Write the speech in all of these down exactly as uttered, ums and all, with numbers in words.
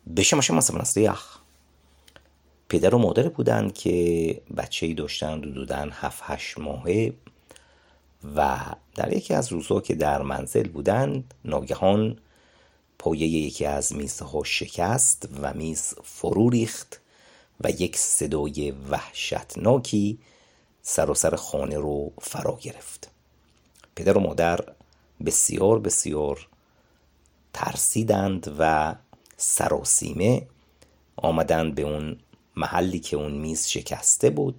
בשם השם مسیح پدر و مادر بودند که بچه‌ای داشتند حدوداً هفت هشت ماهه و در یکی از روزها که در منزل بودند ناگهان پایه یکی از میزها شکست و میز فرو ریخت و یک صدای وحشتناکی سراسر خانه رو فرا گرفت. پدر و مادر بسیار بسیار ترسیدند و سراسیمه آمدند به اون محلی که اون میز شکسته بود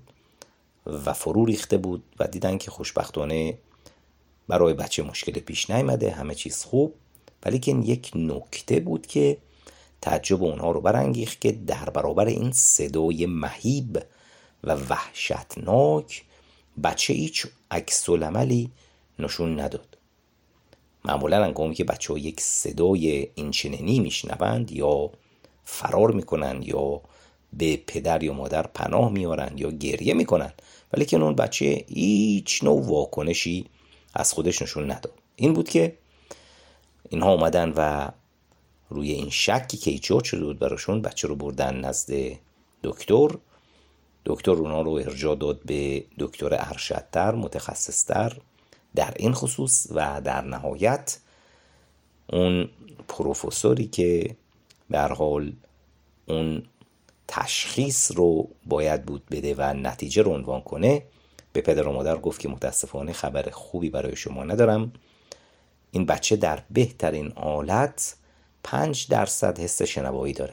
و فرو ریخته بود و دیدن که خوشبختانه برای بچه مشکل پیش نیامده، همه چیز خوب، ولی که یک نکته بود که تعجب اونها رو برانگیخت که در برابر این صدای مهیب و وحشتناک بچه هیچ عکس العملی نشون نداد. معمولا هنگامی که بچه ها یک صدای اینچنینی میشنوند یا فرار میکنن یا به پدر یا مادر پناه میارن یا گریه میکنن، ولی که اون بچه هیچ نوع واکنشی از خودش نشون نداد. این بود که اینها اومدن و روی این شکی که ایجاد شده بود براشون بچه رو بردن نزد دکتر. دکتر اونا رو ارجاع داد به دکتر ارشدتر، متخصصتر در این خصوص و در نهایت اون پروفسوری که در حال اون تشخیص رو باید بود بده و نتیجه رو عنوان کنه به پدر و مادر گفت که متاسفانه خبر خوبی برای شما ندارم. این بچه در بهترین حالت پنج درصد حس شنوایی داره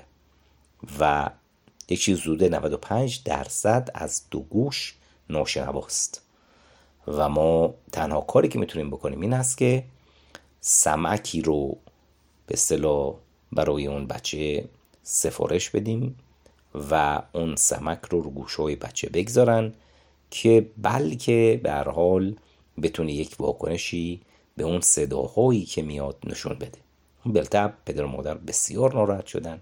و یک چیز زوده نود و پنج درصد از دو گوش ناشنواست و ما تنها کاری که میتونیم بکنیم این است که سمعکی رو به اصطلاح برای اون بچه سفارش بدیم و اون سمک رو رو گوشهای بچه بگذارن که بلکه به هر حال بتونه یک واکنشی به اون صداهایی که میاد نشون بده. بالطبع پدر و مادر بسیار ناراحت شدن،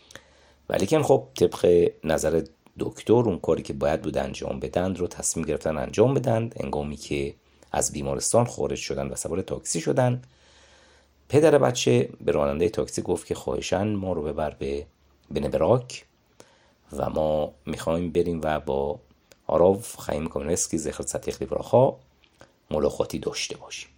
ولی که خب طبق نظر دکتر اون کاری که باید بود انجام بدن رو تصمیم گرفتن انجام بدن. هنگامی که از بیمارستان خارج شدن و سوار تاکسی شدن، پدر بچه به راننده تاکسی گفت که خواهشاً ما رو ببر به بنبراک و ما میخوایم بریم و با آراف خیم کامنسکی زخر صدیق لیبراخا ملاقاتی داشته باشیم.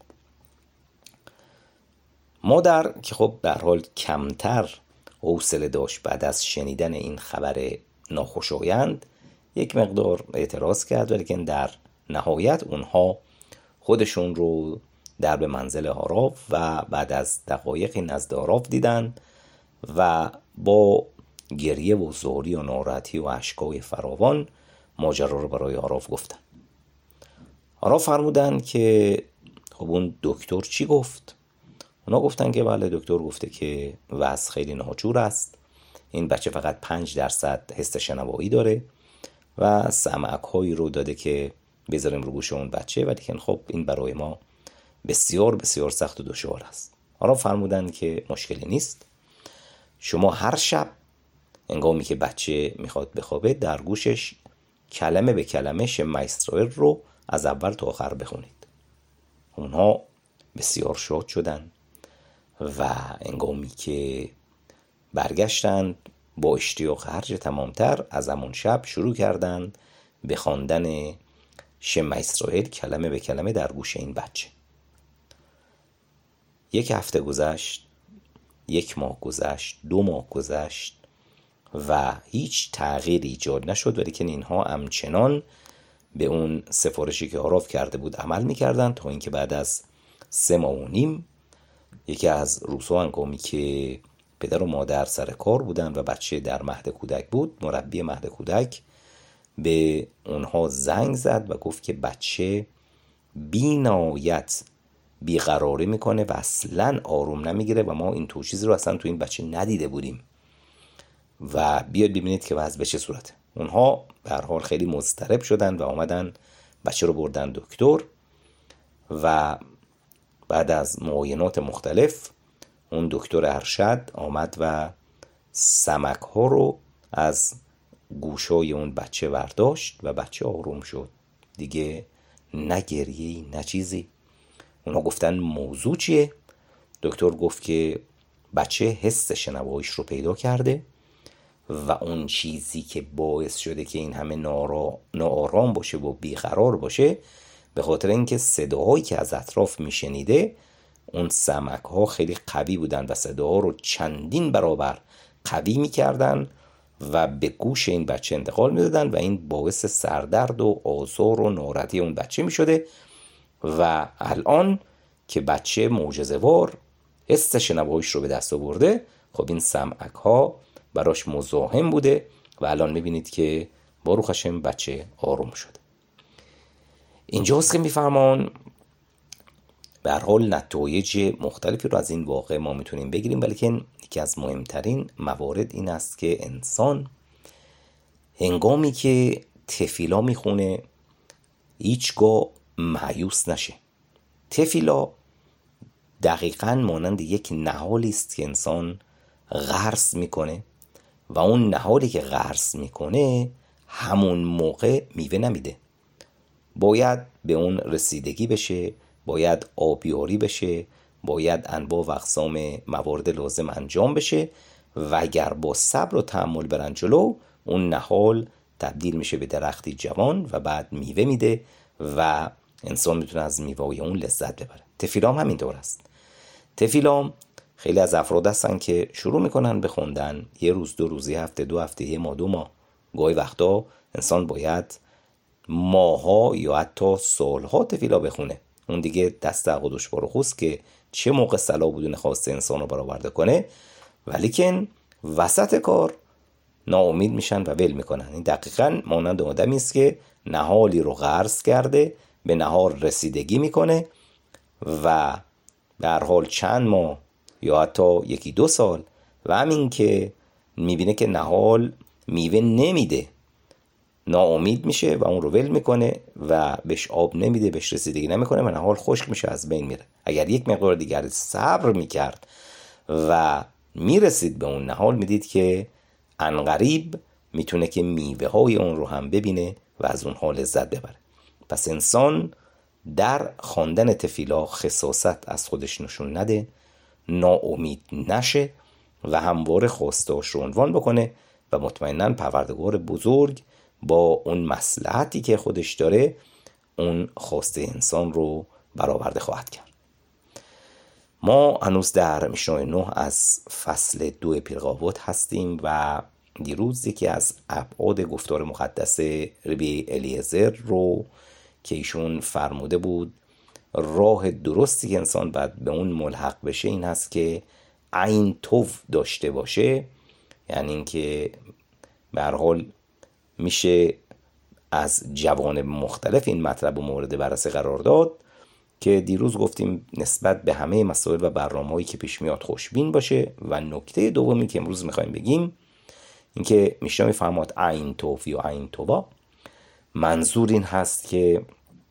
مادر که خب در حال کمتر حوصله داشت بعد از شنیدن این خبر ناخوشایند یک مقدار اعتراض کرد، ولی که در نهایت اونها خودشون رو در به منزل آراف و بعد از دقایقی نزد آراف دیدن و با گریه و زاری و ناراحتی و اشکای فراوان ماجرا رو برای آراف گفتن. آراف فرمودن که خب اون دکتر چی گفت؟ اونا گفتن که بله دکتر گفته که وضع خیلی ناجور است، این بچه فقط پنج درصد حس شنوایی داره و سمعک هایی رو داده که بذاریم رو گوش اون بچه، ولی که خب این برای ما بسیار بسیار سخت و دشوار است. آراف فرمودن که مشکلی نیست، شما هر شب هنگامی که بچه میخواد بخوابه در گوشش کلمه به کلمه شما اسرائیل رو از اول تا آخر بخونید. اونها بسیار شاد شدن و هنگامی که برگشتن با اشتیاق هرچه تمامتر از همون شب شروع کردند به خواندن شما اسرائیل کلمه به کلمه در گوش این بچه. یک هفته گذشت، یک ماه گذشت، دو ماه گذشت و هیچ تغییر ایجاد نشد، ولی که اینها همچنان به اون سفارشی که آراف کرده بود عمل میکردن تا اینکه بعد از سه ماه و نیم یکی از روزها هنگامی که پدر و مادر سر کار بودن و بچه در مهد کودک بود، مربی مهد کودک به اونها زنگ زد و گفت که بچه بی‌نهایت بیقراری میکنه و اصلا آروم نمیگیره و ما این تو چیزی رو اصلا تو این بچه ندیده بودیم و بیاد ببینید که وضع به چه صورته. اونها به هر حال خیلی مضطرب شدن و آمدن بچه رو بردن دکتر و بعد از معاینات مختلف اون دکتر ارشد آمد و سمک ها رو از گوشای اون بچه برداشت و بچه آروم شد، دیگه نه گریه‌ای نه چیزی. اونا گفتن موضوع چیه؟ دکتر گفت که بچه حس شنواییش رو پیدا کرده و اون چیزی که باعث شده که این همه ناآرام باشه و بیقرار باشه به خاطر اینکه صداهایی که از اطراف میشنیده اون سمک ها خیلی قوی بودن و صداها رو چندین برابر قوی میکردن و به گوش این بچه انتقال میدادن و این باعث سردرد و آزار و ناراحتی اون بچه میشده و الان که بچه معجزه‌وار حس شنواییش رو به دست آورده، خب این سمعک ها براش مزاحم بوده و الان میبینید که باروخ هاشم بچه آروم شده. اینجاست که میفرمان به هر حال نتایج مختلفی رو از این واقعه ما میتونیم بگیریم، ولی یکی از مهمترین موارد این است که انسان هنگامی که تفیلا میخونه هیچگاه مایوس نشه. تفیلا دقیقاً مانند یک نهالی است که انسان غرس میکنه و اون نهالی که غرس میکنه همون موقع میوه نمیده، باید به اون رسیدگی بشه، باید آبیاری بشه، باید انواع و اقسام موارد لازم انجام بشه و اگر با صبر و تحمل برن جلو اون نهال تبدیل میشه به درختی جوان و بعد میوه میده و انسان میتونه از میوه‌های اون لذت ببره. تفیلام همین طور است. تفیلام خیلی از افراد هستن که شروع میکنن به خوندن، یه روز، دو روز، یه هفته، دو هفته، یه ماه، دو ماه، گاهی وقتا انسان باید ماها یا حتی سالها تفیلا بخونه. اون دیگه دست عقل دشوار خوست که چه موقع صلاح بدون خواست انسان رو برآورده کنه، ولیکن وسط کار ناامید میشن و ول میکنن. این دقیقاً مانند آدمی است که نهالی رو غرس کرده، به نهال رسیدگی میکنه و در حال چند ماه یا حتی یکی دو سال و همین که میبینه که نهال میوه نمیده ناامید میشه و اون رو ول میکنه و بهش آب نمیده، بهش رسیدگی نمیکنه و نهال خشک میشه، از بین میره. اگر یک مقدار دیگر صبر میکرد و میرسید به اون نهال، میدید که عنقریب میتونه که میوه های اون رو هم ببینه و از اونها لذت ببره. پس انسان در خواندن تفیلا خساست از خودش نشون نده، ناامید نشه و همواره خواستهاش رو عنوان بکنه و مطمئناً پروردگار بزرگ با اون مصلحتی که خودش داره اون خواسته انسان رو برآورده خواهد کرد. ما هنوز در میشنای نه از فصل دو پیرقاوت هستیم و دیروز یکی از ابعاد گفتار مقدس ربی الیعزر رو که ایشون فرموده بود راه درستی که انسان باید به اون ملحق بشه این هست که عین توف داشته باشه، یعنی اینکه به هر حال میشه از جوانب مختلف این مطلب و مورد بررسی قرار داد که دیروز گفتیم نسبت به همه مسائل و برنامه‌هایی که پیش میاد خوشبین باشه. و نکته دومی که امروز میخوایم بگیم اینکه میشه میفهمد عین توفی و عین توبا، منظور این هست که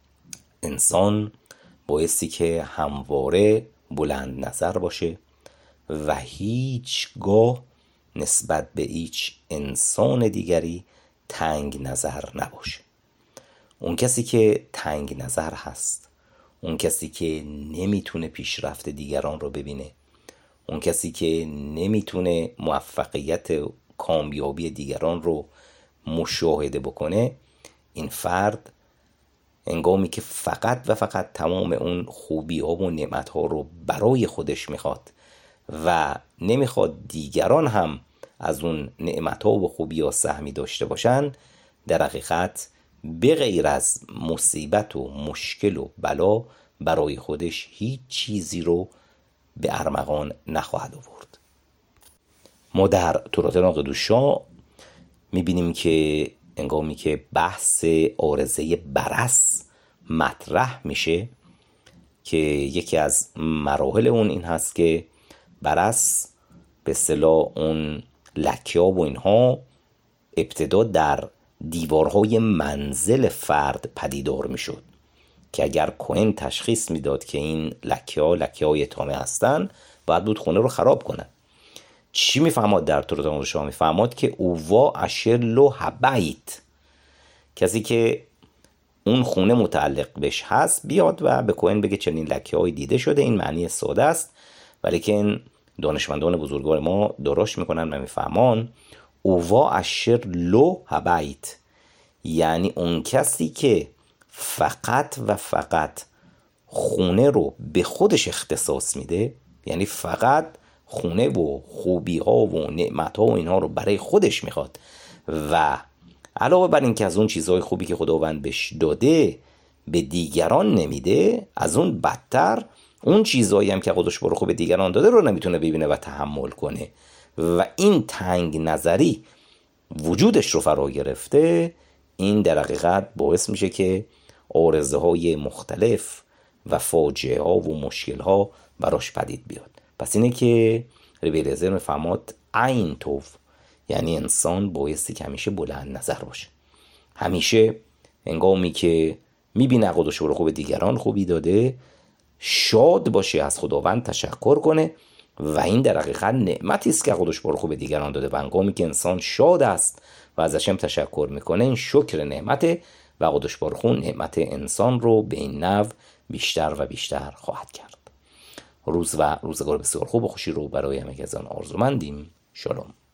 انسان بایستی که همواره بلند نظر باشه و هیچگاه نسبت به هیچ انسان دیگری تنگ نظر نباشه. اون کسی که تنگ نظر هست، اون کسی که نمیتونه پیشرفت دیگران رو ببینه، اون کسی که نمیتونه موفقیت کامیابی دیگران رو مشاهده بکنه، این فرد هنگامی که فقط و فقط تمام اون خوبی ها و نعمت ها رو برای خودش میخواد و نمیخواد دیگران هم از اون نعمت ها و خوبی ها سهمی داشته باشن، در حقیقت به غیر از مصیبت و مشکل و بلا برای خودش هیچ چیزی رو به ارمغان نخواهد آورد. ما در تورات ناقدوشا میبینیم که هنگامی که بحث عارضه برص مطرح میشه که یکی از مراحل اون این هست که برص به اصطلاح اون لکه‌ها و اینها ابتدا در دیوارهای منزل فرد پدیدار میشد که اگر کهن تشخیص میداد که این لکه‌ها لکه‌های تامه هستن باید بود خونه رو خراب کنن. چی میفهماد در تورات ناقدوشا؟ میفهماد که اووا اشلو هبیت، کسی که اون خونه متعلق بهش هست بیاد و به کهن بگه چنین لکه‌های دیده شده. این معنی ساده است، ولیکن دانشمندان بزرگوار ما داراش میکنن و میفهمان اووا اشر لو هبیت، یعنی اون کسی که فقط و فقط خونه رو به خودش اختصاص میده، یعنی فقط خونه و خوبی ها و نعمت ها و اینها رو برای خودش میخواد و علاوه بر این که از اون چیزهای خوبی که خداوند بهش داده به دیگران نمیده، از اون بدتر اون چیزهایی هم که خودش برای خوب دیگران داده رو نمیتونه ببینه و تحمل کنه و این تنگ نظری وجودش رو فرا گرفته، این در حقیقت باعث میشه که عارضه های مختلف و فاجعه ها و مشکل ها براش پدید بیاد. پس اینه که ربی الیعزر میفرماد عین توف، یعنی انسان بایستی که همیشه بلند نظر باشه، همیشه هنگامی که میبینه خودش رو خوب دیگران خوبی داده شاد باشه، از خداوند تشکر کنه و این در حقیقت نعمتی است که خودش رو خوب دیگران داده و هنگامی که انسان شاد است و ازش هم تشکر میکنه، این شکر نعمته و خودش بارخون نعمت انسان رو به این نوع بیشتر و بیشتر خواهد کرد. روز و روزگار بسیار خوب و خوشی رو برای همه که از آن آرزومندیم. شالوم.